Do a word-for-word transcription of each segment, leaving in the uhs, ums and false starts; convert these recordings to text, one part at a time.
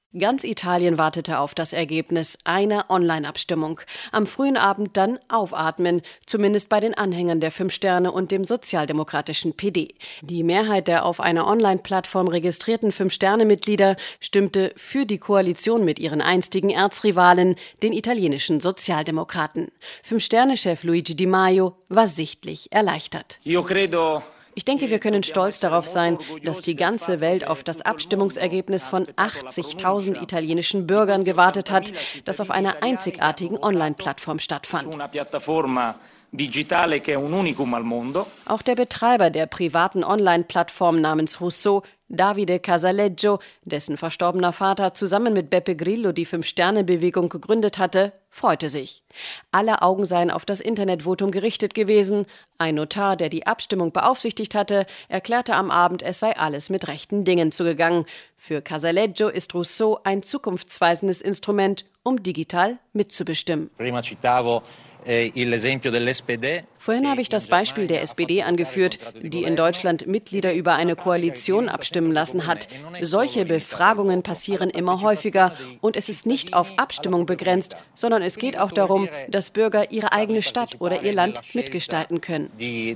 Ganz Italien wartete auf das Ergebnis einer Online-Abstimmung. Am frühen Abend dann aufatmen, zumindest bei den Anhängern der Fünf Sterne und dem sozialdemokratischen P D. Die Mehrheit der auf einer Online-Plattform registrierten Fünf-Sterne-Mitglieder stimmte für die Koalition mit ihren einstigen Erzrivalen, den italienischen Sozialdemokraten. Fünf-Sterne-Chef Luigi Di Maio war sichtlich erleichtert. Io credo Ich denke, wir können stolz darauf sein, dass die ganze Welt auf das Abstimmungsergebnis von achtzigtausend italienischen Bürgern gewartet hat, das auf einer einzigartigen Online-Plattform stattfand. Auch der Betreiber der privaten Online-Plattform namens Rousseau, Davide Casaleggio, dessen verstorbener Vater zusammen mit Beppe Grillo die Fünf-Sterne-Bewegung gegründet hatte, freute sich. Alle Augen seien auf das Internetvotum gerichtet gewesen. Ein Notar, der die Abstimmung beaufsichtigt hatte, erklärte am Abend, es sei alles mit rechten Dingen zugegangen. Für Casaleggio ist Rousseau ein zukunftsweisendes Instrument, um digital mitzubestimmen. Prima citavo Vorhin habe ich das Beispiel der S P D angeführt, die in Deutschland Mitglieder über eine Koalition abstimmen lassen hat. Solche Befragungen passieren immer häufiger und es ist nicht auf Abstimmung begrenzt, sondern es geht auch darum, dass Bürger ihre eigene Stadt oder ihr Land mitgestalten können. Die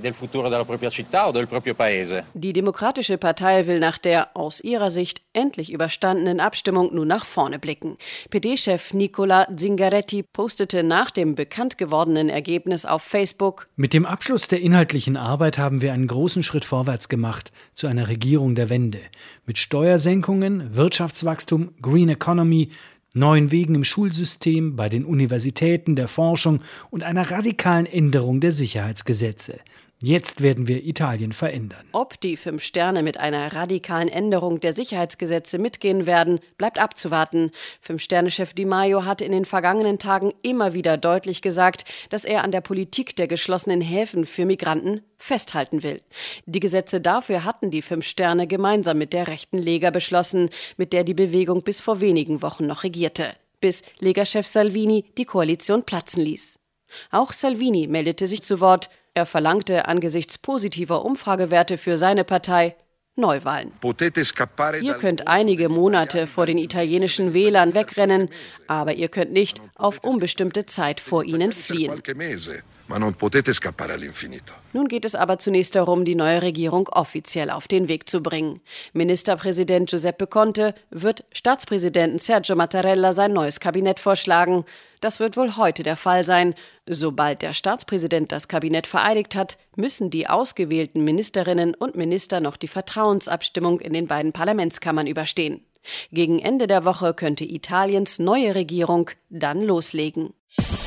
Demokratische Partei will nach der aus ihrer Sicht endlich überstandenen Abstimmung nun nach vorne blicken. P D-Chef Nicola Zingaretti postete nach dem bekannt gewordenen Ergebnis auf Facebook: Mit dem Abschluss der inhaltlichen Arbeit haben wir einen großen Schritt vorwärts gemacht zu einer Regierung der Wende. Mit Steuersenkungen, Wirtschaftswachstum, Green Economy, neuen Wegen im Schulsystem, bei den Universitäten, der Forschung und einer radikalen Änderung der Sicherheitsgesetze. Jetzt werden wir Italien verändern. Ob die Fünf Sterne mit einer radikalen Änderung der Sicherheitsgesetze mitgehen werden, bleibt abzuwarten. Fünf-Sterne-Chef Di Maio hatte in den vergangenen Tagen immer wieder deutlich gesagt, dass er an der Politik der geschlossenen Häfen für Migranten festhalten will. Die Gesetze dafür hatten die Fünf Sterne gemeinsam mit der rechten Lega beschlossen, mit der die Bewegung bis vor wenigen Wochen noch regierte, bis Lega-Chef Salvini die Koalition platzen ließ. Auch Salvini meldete sich zu Wort. Er verlangte angesichts positiver Umfragewerte für seine Partei Neuwahlen. Ihr könnt einige Monate vor den italienischen Wählern wegrennen, aber ihr könnt nicht auf unbestimmte Zeit vor ihnen fliehen. Nun geht es aber zunächst darum, die neue Regierung offiziell auf den Weg zu bringen. Ministerpräsident Giuseppe Conte wird Staatspräsidenten Sergio Mattarella sein neues Kabinett vorschlagen. Das wird wohl heute der Fall sein. Sobald der Staatspräsident das Kabinett vereidigt hat, müssen die ausgewählten Ministerinnen und Minister noch die Vertrauensabstimmung in den beiden Parlamentskammern überstehen. Gegen Ende der Woche könnte Italiens neue Regierung dann loslegen.